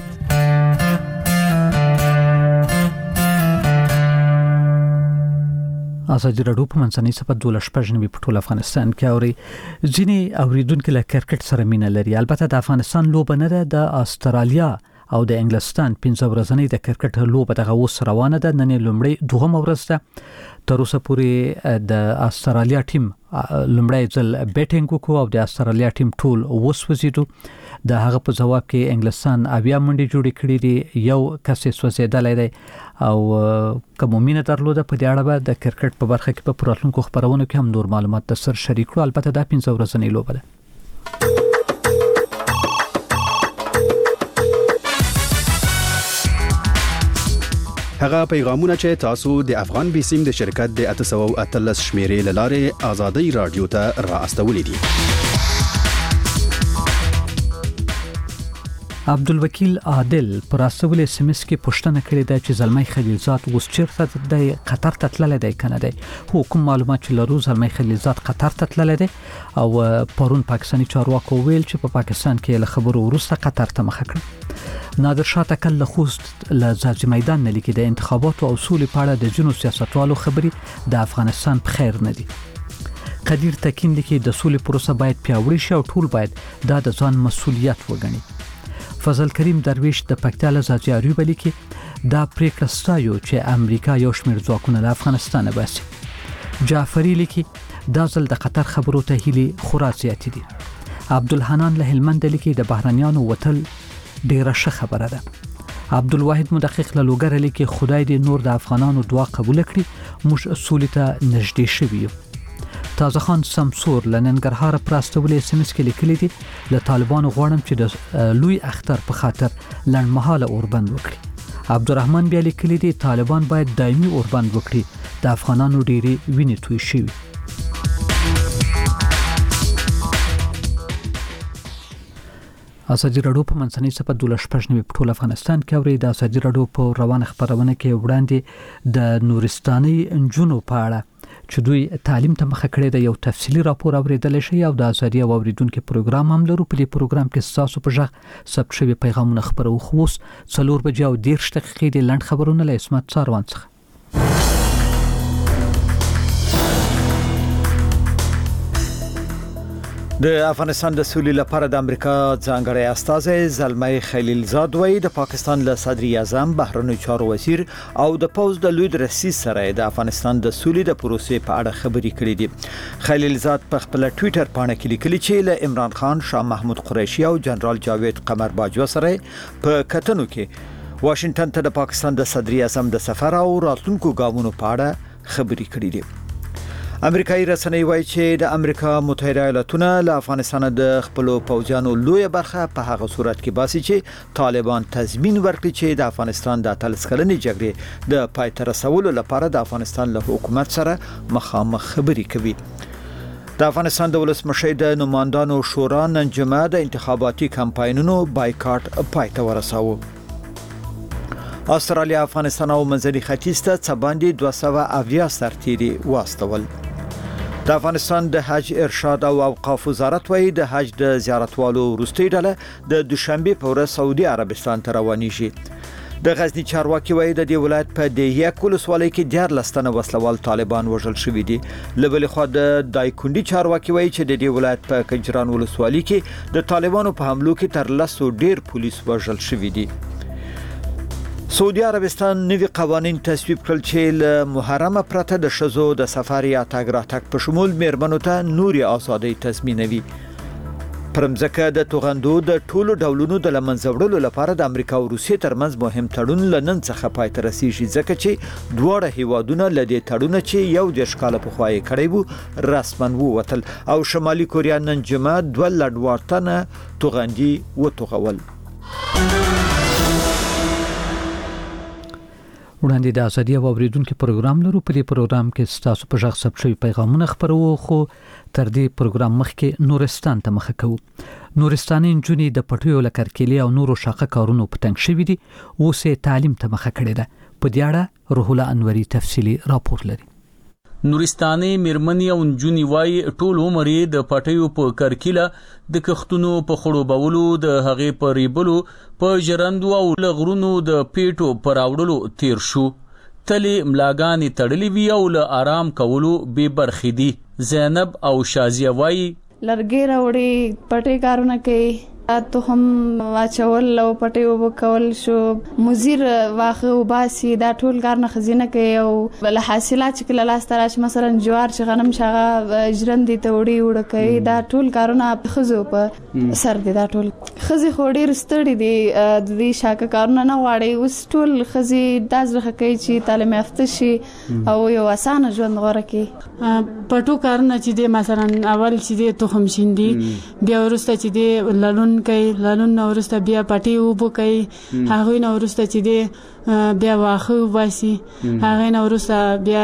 ازادي راډیو په منځنۍ صفحه 12 په ټول افغانستان کې اوري. ځینې اوریدونکو له کرکټ سره مینه لري. البته د افغانستان لوبه نه ده، د استرالیا او د انګلستان 15 ورځنۍ د کرکټ لوبه دغه اوس روانه ده. نن لومړی دوهم ورځ ده. تر اوسه پورې د استرالیا ټیم لومړی ځل بیټینګ وکړو او د استرالیا ټیم ټول وسوځیدو. د هغه په جواب کې انګلستان 80 منډې جوړې کړې دي، یو کس یې سوځېدلی دی او کوم مینه درلوده. په دې اړه به د کرکټ په برخه کې په راتلونکو خبرونو کې هم نور معلومات در سره شریک کړو. البته دا 15 ورځنۍ لوبه ده. هغه پیغامونه چې تاسو د افغان بیسیم د شرکت د 813 شمیرې لاره آزادۍ رادیو ته را استولې دي. عبدالوکیل عادل پر اسول اس ام اس کې پوښتنه کړې ده چې زلمی خلیلزاد اوس چیرته دی، قطر ته تللی دی کنه دی؟ کوم معلومات چې لرو زلمی خلیلزاد قطر ته تللی دی او پرون پاکستاني چارواکو ویل چې په پاکستان کې له خبرو وروسته قطر ته مخه کړ. نادر شاه تکل له خوست له ځاځي میدان نه لیکي د انتخاباتو او اصول په اړه د جنو سیاستوالو خبري د افغانستان په خیر نه دي. قدیر تکین لیکي د اصول پروسه باید پیاوړی شي او ټول باید دا د ځان مسؤلیت وګڼي. فضل کریم درویش د پکتیا له ځاځي اریوب لیکي دا پریکړه ستایو چې امریکا یو شمېر ځواکونه له افغانستان باسي. جعفری لیکي دا ځل د قطر خبرو ته هیلې خورا زیاتې دي. عبدالحنان له هلمند لیکي د بهرنیانو وتل ډیره ښه خبره ده. عبدالواحد مدقق له لوګر لیکي خدای دې نور د افغانانو دعا قبول کړي، موږ سولې ته نږدې شوي یو. تازه خان سمسور لننګرهار پراستولې سمس کې لیکلي دي له طالبانو غواړم چې د لوی اختر په خاطر لنډمهاله اوربند وکړي. عبدالرحمن بیا لیکلي دي طالبان باید دایمي اوربند وکړي، د افغانانو ډېری وینې توی شوي. ازادي راډیو په منځنۍ صفحه 12 په ټول افغانستان کې اوري. د ازادي راډیو په روانه خبرونه کې وړاندې د نورستاني انجونو په اړه چې دوی تعلیم ته مخه کړې د یو تفصیلی راپور اوریدل شي او د ازادي اوریدونکو پروګرام هم لرو. په پروګرام کې تاسو په ژغ ثبت شوی پیغامونه خبرو خو 4 بجې او 10 دقیقې د لند خبرونه له اسمت څاروان څخه. د افغانستان د سولې لپاره د امریکا ځانګړی استازی زلمي خلیلزاد وایي د پاکستان له صدر اعظم بهرنی چارو وزیر او د پوز د لوی رئیس سره د افغانستان د سولې د پروسې په اړه خبرې کړې دي. خلیلزاد په خپل ټوئیټر باندې کې لیکلي چې له عمران خان، شاه محمود قریشي او جنرال جاوید قمر باجوا سره په کتنو کې واشنگټن ته د پاکستان د صدر اعظم د سفر او راتلونکو ګامونو په اړه خبرې کړې دي. امریکایي رسنۍ وایي چې د امریکا متحده ایالاتونه له افغانستان د خپل پوځیانو لوی برخه په هغه صورت کې باسي چې طالبان تضمین ورکړي چې د افغانستان د 30 کلنې جګړې د پای ته رسولو لپاره د افغانستان له حکومت سره مخامخ خبرې کوي. د افغانستان د ولسمشر د نمائندانو شورا نن جمعه د انتخاباتي کمپاینونو بایکاټ پای ته ورساوه. استرالیا، افغانستان او منځني ختیځ ته څه باندې 280 سرتیري واستول. د افغانستان د حج ارشاد او اوقاف وزارت وایي د حج د زیارتوالو وروستۍ ډله د دوشنبه په ورځ سعودي عربستان ته روانېږي. د غزنی چارواکي وایي د دې ولایت په دیه کولسوالۍ کې 14 تنه وسلوال طالبان وژل شوي دي. له بلې خوا د دایکندي چارواکي وایي چې د دې ولایت په کجران ولسوالۍ کې د طالبانو په حملو کې تر 100 ډیر پولیس وژل شوي دي. سعودي عربستان نوي قوانين تصویب کړل چې له محرمه پرته د شزو د سفر یا تګ راتګ په شمول میرمنو ته نوري آزادي تضمینوي. پرمځکه د توغندو د ټولو ډولونو د لمنځوړلو لپاره د امریکا او روسیې ترمنځ مهم تړون لنن څخه پای ته رسیږي، ځکه چې دواړه هیوادونه لدې تړون چې یو د ښکاله په خوای کړی وو رسماً ووتل او شمالي کوریا نن جمعه 2 لډوارتنه توغندي وتوغول. وړاندې د ازادي اوریدونکو پروګرام لرو. په دې پروګرام کې تاسو په ژغ ثبت شوی پیغامونه خبرو خو تر دې پروګرام مخکې نورستان ته مخه کوو. نورستاني نجونې د پټیو لکرکلی او نورو شاقه کارونو په تنګ شوي دي، اوس تعلیم ته مخه کړې ده. په دې اړه روح الله انوري تفصیلی راپور لري. نورستاني میرمنې او نجونې وایي ټول عمر د پټیو په کرکیله د کښتونو په خړوبولو، د هغې په ریبلو، په ژرندو او لغرونو د پیټو پر راوړلو تیر شو. تلې ملاګانې تړلې وي او له آرام کولو بې برخې دي. زینب او شازیه وایي لرګي راوړي، پټي کارونه کوي، ته هم واچول او پټي وکول شو، مزیر واخه وباسي، دا ټول کارونه خزینه کوي او بل حاصلات چې کله لاس تراش مثلا جوار چې غنم شغه ژرندې ته وړي وړ کوي، دا ټول کارونه خزو په سر دي. دا ټول خزي خوړې رستړي دي، د دې شاکه کارونه نه واړي. اوس ټول خزي دازره کوي چې تعلیم یافته شي او یو اسانه ژوند غوړه کوي. پټو کارونه چې دي مثلا اول چې دي تخم شیندي، بیا ورسته چې دي لالون کوي، لالون نو ورسته بیا پټي وبو کوي، هغه نو ورسته چې دي بیا واخه وباسي، هغه نو ورسته بیا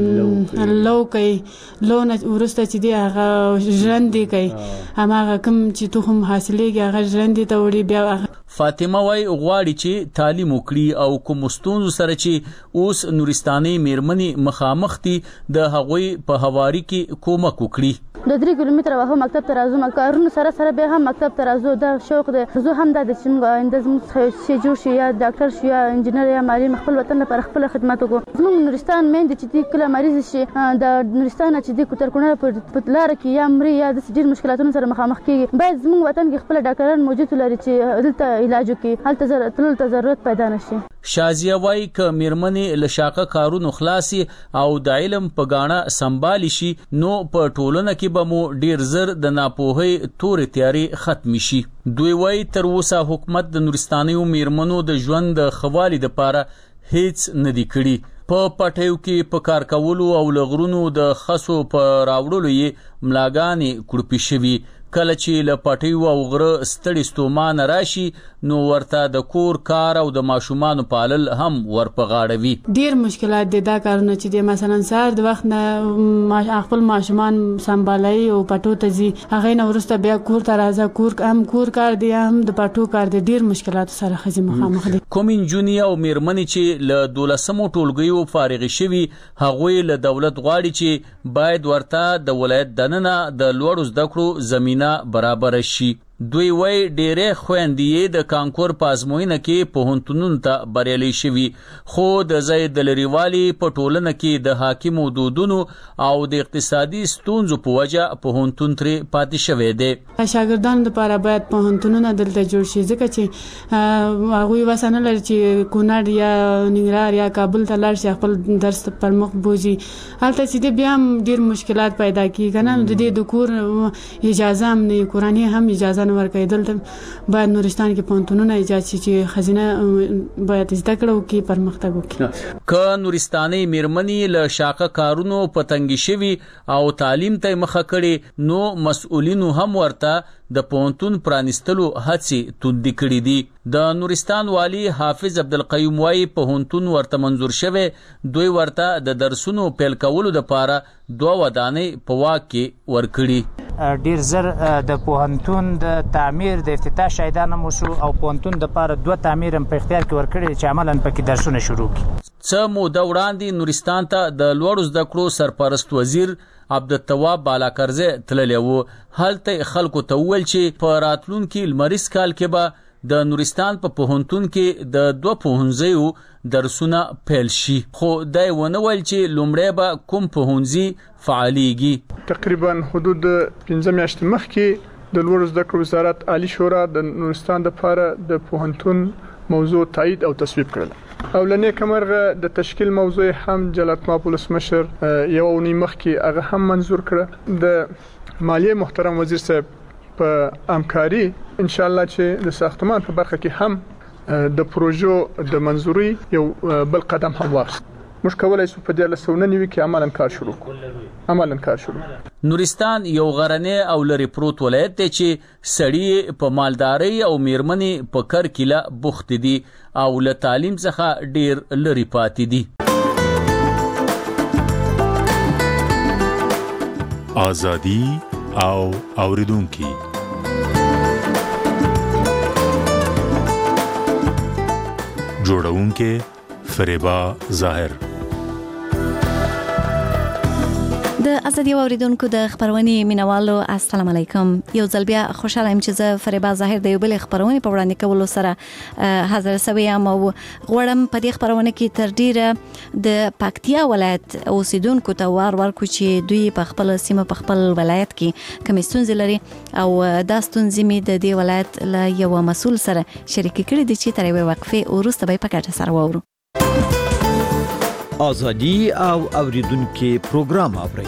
لو کوي، لو نو ورسته چې دي هغه ژرندې کوي، هغه کوم چې تخم حاصلېږي هغه ژرندې ته وړي. بیا فاطمه وای غواړي چې تعلیم وکړي او کوم مستونز سره چې اوس نورستاني میرمنې مخامخ دي د هغوی په حواري کې کومک وکړي. د 3 کیلومتره واه مکتب ته راځم، کارونه سره سره به هم مکتب ته راځو. دا شوق دی، زه هم د چې انداز شي جوړ شي، یا ډاکټر شي یا انجینر یا مالي خپل وطن لپاره خپل خدمات وکړو. زموږ نورستان مین د چې کله مریض شي د نورستان چې د کوترکونه په لار کې یا مري یا د ډیر مشکلاتونو سره مخامخ کیږي، باید زموږ وطن کې خپل ډاکټران موجود لري چې دلته علاج وکړي، هلته ضرورت پیدا نشي. شازیه وای ک میرمنې لشاقه کارونو خلاصي او د علم په غاڼه سنبال شي، نو په ټولنه کې به مو ډیر زر د ناپوهي تورې تیاری ختم شي. دوی وای تر اوسه حکومت د نورستانیو میرمنو د ژوند د خوالي لپاره هیڅ ندی کړی په پټیو کې په کار کولو او لغرونو د خسو په راوړلو یې ملاګانې کړپی شوي. کله چې له پټیو او غره ستړي ستومان راشي نو ورته د کور کار او د ماشومان پالل هم ورپغاړوي. ډیر مشکلات دي دا کارونه چې د مثلا سار د وخت نه خپل ماشومان سمبالای او پټو ته ځي هغه نه ورسته بیا کور ته راځي کور کار دی هم د پټو کار دی. ډیر مشکلات سره خزي مخامخ دي. کوم انجونی او میرمنې چې له 12مو ټولګیو فارغ شوي هغوی له دولت غواړي چې باید ورته د ولایت دننه د لوړو زده کړو زمينه برابر شي. دوی وای ډېرې خويندې د کانکور په ازموینه کې پوهنتونونو ته بریالي شوي خو د ځای د لريوالي په ټولنه کې د حاکمو دودونو او د اقتصادي ستونزو په وجه پوهنتون ترې پاتې شوی دی. شاګردانو لپاره باید پوهنتونونه دلته جوړ شي ځکه چې هغوی وسانه لري چې کونړ یا ننګرهار یا کابل ته لاړ شي خپل درس پر مخ بوزي. هلته چې بیا هم ډېر مشکلات پیدا کیږي کنه د دې د کور اجازه هم نه قرآني هم اجازه ورکړي. دلته باید نورستان کې پوهنتونونه ایجاد شي چې خزینه باید زده کړو کې پرمختګ وکړي. که نورستاني میرمنې له شاقه کارونو پتنګي شوي او تعلیم ته مخه کړي نو مسؤلینو هم ورته د پوهنتون پرانستلو هڅې توندې کړې دي. د نورستان والی حافظ عبدالقیوم وايي پوهنتون ورته منظور شوی دوی ورته د درسونو پیل کولو لپاره 2 ودانۍ په واک کې ورکړي. ډیر زر د پوهنتون د تعمیر د افتتاح شاهدانه مو شو او پوهنتون د لپاره 2 تعمیر هم په اختیار کې ورکړي چې عملاً پکې درسونه شروع کړي. څه موده وړاندې نورستان ته د لوړو زده کړو سرپرست وزیر عبدالتواب بالاکرزی تللی و. هلته خلکو ته وویل چې په راتلونکي لمریز کال کې به د نورستان په پوهنتون کې د 2 پوهنځیو درسونه پیل شي خو دای ونه ویل چې لومړی به کوم پوهنځي فعالیږي. تقریبا حدود 15 میاشتې مخکې د لوړو زده کړو وزارت عالی شورا د نورستان لپاره د پوهنتون موضوع تایید او تصویب کړل او لنې کمرغه د تشکیل موضوع هم جلالت ماپ ولسمشر یو اونۍ مخکې هغه هم منظور کړه. د مالیه محترم وزیر صاحب په همکاري ان شاء الله چې د ساختمان په برخه کې هم د پروژو د منظوري یو بل قدم هم واخیست. موږ کولای شو په 2009 کې عملاً کار شروع. نورستان یو غرنی او لري پروت ولایت دی چې سړی په مالداري او میرمنې په کرکیله بوخت دي او له تعلیم څخه ډیر لري پاتې دي. ازادي او اوریدونکو جوړونکې فریبا ظاهر. د ازادي اوریدونکو د خبرونې مینوالو السلام علیکم. یو ځل بیا خوشاله یم چې زه فریبا ظاهر د یو بل خبرونې په وړاندې کولو سره حاضر شوم او غواړم په دې خبرونه کې تر ډیره د پکتیا ولایت اوسیدونکو ته ورکو چې دوی په خپل سیمه په خپل ولایت کې کوم ستونزې لري او دا ستونزې می د دې ولایت له یو مسول سره شریک کړي دي چې تر یو وقفه وروسته به په کټه سره وورو. ازادي او اوریدونکو پروګرام اوري.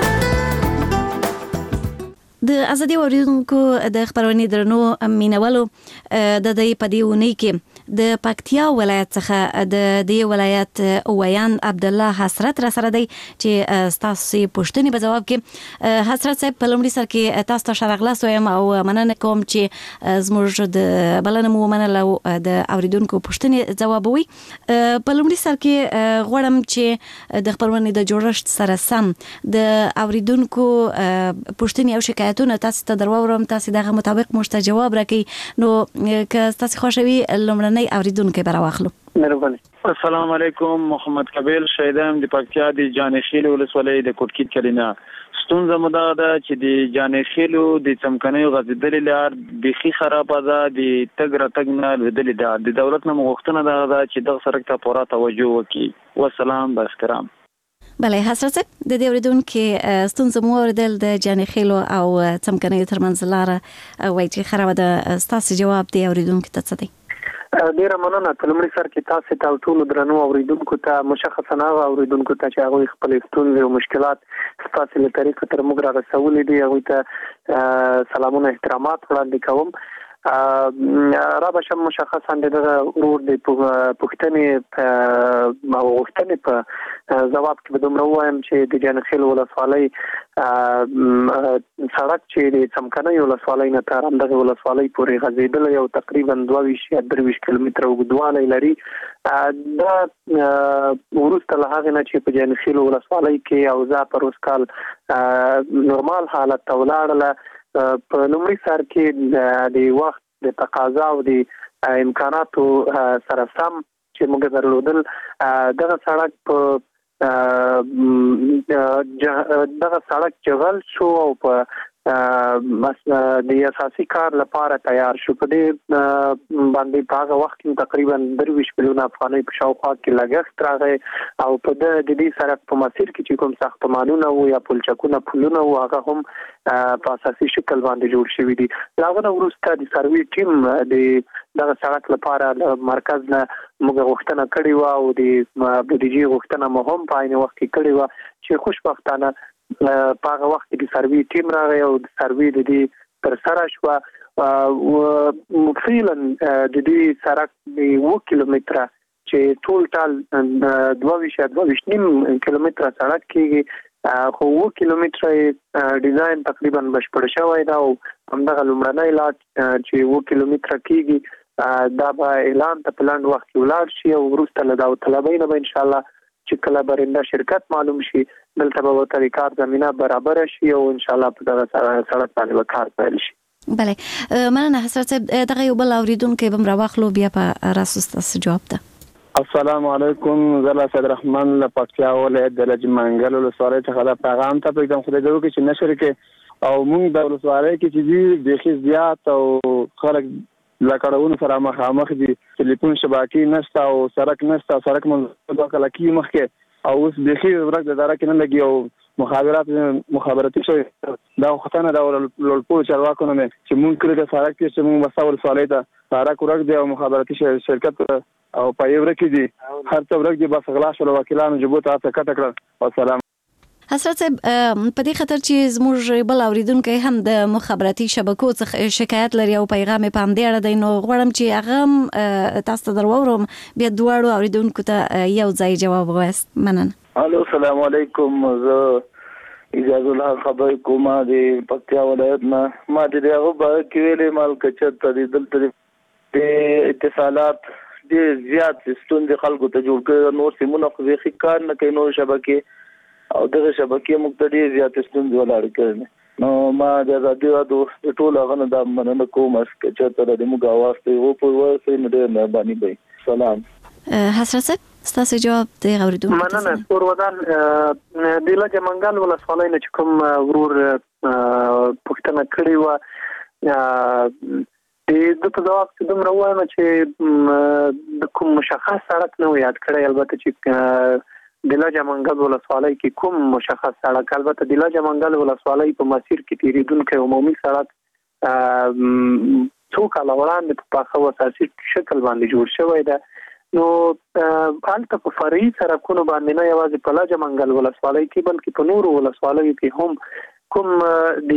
د ازادي اوریدونکو د خبرونې درنو مینوالو د دې په دې ونی کې د پکتیا ولایت څخه د دې ولایت ویان عبد الله حسرت را سره دی چې تاسو پوښتنې په جواب کې حسرت صاحب په لومړي سر کې تاسو ته شرغلاس وایم او مننه کوم چې زموږ د بلنه مو منله د اوریدونکو پوښتنې جوابوي. په لومړي سر کې غواړم چې د خبرونې د جوړښت سره سم د اوریدونکو پوښتنې او شکایت تاسو ته درواورم تاسو دغه مطابق مشته جواب راکړئ نو که تاسو خوښوي لومړنۍ اوریدونکو به راواخلو. مهرباني. السلام علیکم. محمد کبیل شهیدم د پکتیا د جانخیل ولسوالۍ د کوټکیت کلینا. ستونزه مو دا ده چې د جانخیلو د چمکنیو غځېدلې لار بیخي خرابه ده د تګ راتګ نه لیدلې ده. د دولت نه غوښتنه ده چې دغه سړک ته پوره توجه وکړي. والسلام با احترام. بله حسرت د دې اوریدونکو ستونزه مو اوریدل د جانخیلو او څمکنیو ترمنځ لاره وایي چې خرابه ده. ستاسو جواب دی اوریدونکو ته څه دی؟ ډیره مننه. په لومړي سر کې تاسو ته ټول درنو اوریدونکو ته مشخصا هغه اوریدونکو ته چې هغه خپل ستونزې او مشکلات تاسو له طریقې تر موږ را رسولې دي هغه ته سلامونه احترامات وړاندې کوم. را بشم مشخصا دغه ورور د پوښتنې او غوښتنې په ځواب کې به دومره وایم چې د جانخیل ولسوالۍ سړک چې د څمکنۍ ولسوالۍ نه تر همدغه ولسوالۍ پورې غځېدلی او تقریبا 22 کیلومتره اوږدوالی لري. دا وروسته له هغې نه چې په جانخیل ولسوالۍ کې اوضاع پر اوس کال نورمال حالت ته ولاړله، په لومړي سر کې د وخت د تقاضا او د امکاناتو سره سم چې موږ درلودل دغه سړک په دغه سړک جغل شو او په د اساسي کار لپاره تیار شو. په دې باندې په هغه وخت کې تقریبا 23 میلیون افغانۍ په شاوخوا کې لګښت راغی او په د دې سړک په مسیر کې چې کوم ساختمانونه وو یا پلچکونه پلونه وو هغه هم په اساسي شکل باندې جوړ شوي دي. لاغونه وروسته د سروي ټیم د دغه سړک لپاره مرکز نه موږ غوښتنه کړې وه او د بودیجې غوښتنه مو هم په عین وخت کې کړې وه چې خوشبختانه په هغه وخت کې د سروي ټیم راغی او د سروي د دې ترسره شوه. فعلا د دې سړک د 7 کیلومتره چې ټول ټال 22.5 کیلومتره سړک کېږي، خو 7 کیلومتره ډیزاین تقریبا بشپړ شوی دا او همدغه لومړنی لار چې 7 کیلومتره کېږي دا به اعلان ته په لنډ وخت کې ولاړ شي او وروسته له داوطلبۍ نه به انشاءالله چې کله برنده شرکت معلوم شي دلته به ورته د کار زمینه برابر شي او انشاءالله په دغه سړک باندې به کار پیل شي. بله مننه حضرت صاحب. دغه یو بل اوریدونکی به راواخلو بیا په راسو ستاسو جواب ده. السلام علیکم، زه سید رحمان له پکتیا ولایت د لج منګل ولسوالۍ څخه دا پیغام ته پرېږدم خدای دې وکړي چې نشر کې او موږ د ولسوالۍ کې چې دي بیخي زیات او خلک له کړهونو سره مخامخ دي، ټلیفون شبکې نشته او سړک نشته، سړک دوه کاله کېږي مخکې او اوس بیخي ورځ د اداره کې نه لګي او مخابراتي شوي دا غوښتنه د لوړپوړو چارواکو نه مې چې موږ کړي د سړک کې چې موږ بسته ولسوالۍ ته سړک ورک دی او مخابراتي شرکت او پای ورکې دي هر څه ورک دي، بس غلا شول وکیلانو جبو ته هڅه کټه کړل. والسلام. حضرت صاحب په دې خاطر چې زموږ بل اوریدونکي هم د مخابراتي شبکو څخه شکایت لري او پیغام په همدې اړه دی، نو غواړم چې هغه تاسو ته درواورم بیا دواړو اوریدونکو ته یو ځای جواب ووایاست. مننه. الو السلام علیکم، زه اجازه الله خبر کوم د پکتیا ولایت نه. ما د هغه باره کې ویلې مال کچت د دلته د اتصالات ډېر زیات ستونزې خلکو ته جوړ کړي، نور سیمونه خو بیخي کار نه کوي، نور شبکې او دغه شبکې موږ ته ډېر زیات ستونزې ولاړې کړي. نو ما د ازادي راډیو د ټولو هغه نه دا مننه کوم چې چېرته د موږ اواز ته وپورئ نو ډېر مهرباني به. سلام. حضرت صاحب ستاسو جواب دی اوریدونکو ته. مننه. پروردان د لج منګل ولسوالۍ نه چې کوم ورور پوښتنه کړې وه د په ځواب کې دومره وایم چې د کوم مشخص سړک نه و یاد کړی، البته چې د لج منګل ولسوالۍ کې کوم مشخص سړک، البته د لج منګل ولسوالۍ په مسیر کې تیریدونکی عمومي سړک څو کاله وړاندې په پاخه او اساسي شکل باندې جوړ شوی ده. نو هلته په فرعي سړکونو باندې نه یوازې په لج منګل ولسوالۍ کې بلکې په نورو ولسوالیو کې هم کوم د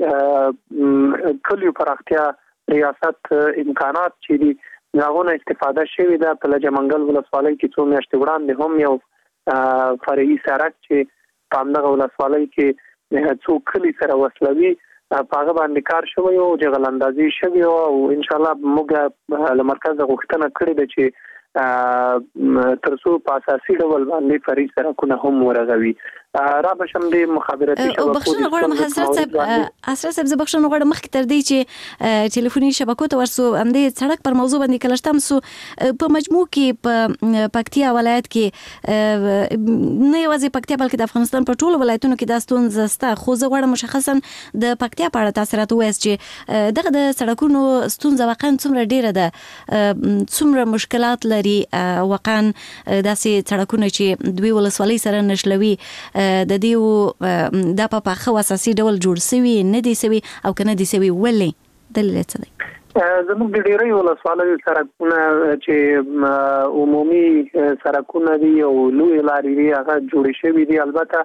کلیو پراختیا ریاست امکانات چې دي هغونه استفاده شوې ده. په لج منګل ولسوالۍ کې څو میاشتې وړاندې هم یو فرعي سړک چې په همدغه ولسوالۍ کې څو کلي سره وصلوي په هغه باندې کار شوی او جغل اندازي شوی او انشاءالله موږ له مرکز غوښتنه کړې ده چې ترڅو په اساسي ډول باندې فرعي سړکونه هم ورغوي. را بشم د مخابراتي شبکو بخښنه غواړم حضرت صاحب زه بخښنه غواړم مخکې تر دې چې ټلیفوني شبکو ته ورسو همدې سړک پر موضوع باندې کله شتم سو په مجموع کې په پکتیا ولایت کې نه یوازې پکتیا بلکې د افغانستان په ټولو ولایتونو کې دا ستونزه شته، خو زه غواړم مشخصا د پکتیا په اړه تاسو راته ووایاست چې دغه د سړکونو ستونزه واقعا څومره ډیره ده، څومره مشکلات لري، واقعا داسې سړکونه چې دوی ولسوالۍ سره نښلوي د دې دا په پاخه اساسي ډول جوړ شوی نه دي شوی او کنه دي شوی ولې دلیل څه دی؟ زموږ د ډیری ولسوالیو سړکونه چې عمومي سړکونه دي او لوی لارې دي هغه جوړې شوي دي. البته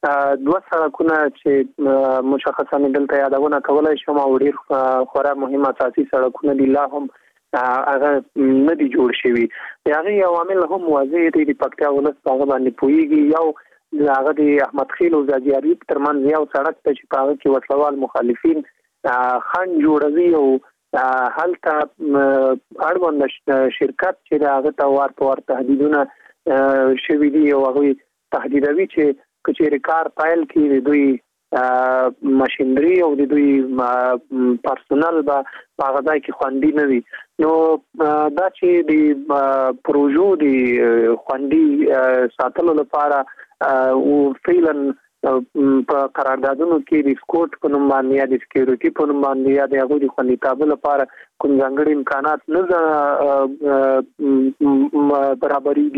دوه سړکونه چې مشخصا دلته یادونه کولای شم او ډیر خورا مهم اساسي سړکونه دي لا هم هغه نه دي جوړ شوي. هغه عوامل هم واضح دي د پکتیا ولس هغه باندې پويږي. یو هغه د احمد خیل او زاجیاری ترمنځ یو سړک ته چې هغه کې وسلوال مخالفین خنډ جوړوي او هلته اړوند شرکت چې هغه ته ورته تهدیدونه شوي دي او هغه تهدیدوي چې کچېر کار فایل کې دوی ماشينري او د دوی پرسونل به هغه ځای کې خوندي نه وي. نو دا چې د پروژو د خوندي ساتلو لپاره او فعلا په قراردادونو کې د سکوټ په نوم باندې یا د سکیورټي په نوم باندې یا د هغوی د خوندیتابه لپاره کوم ځانګړي امکانات نه برابرېږي.